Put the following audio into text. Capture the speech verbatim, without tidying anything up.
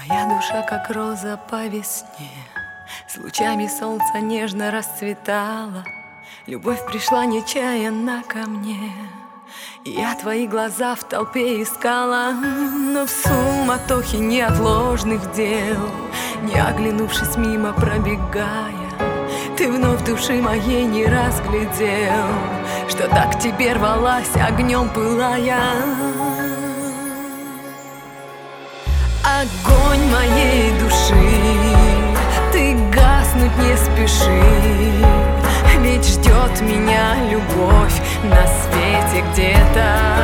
Моя душа, как роза по весне, с лучами солнца нежно расцветала. Любовь пришла нечаянно ко мне, и я твои глаза в толпе искала. Но в суматохе неотложных дел, не оглянувшись мимо пробегая, ты вновь души моей не разглядел, что так к тебе рвалась, огнем пылая. Огонь моей души, ты гаснуть не спеши, ведь ждет меня любовь на свете где-то.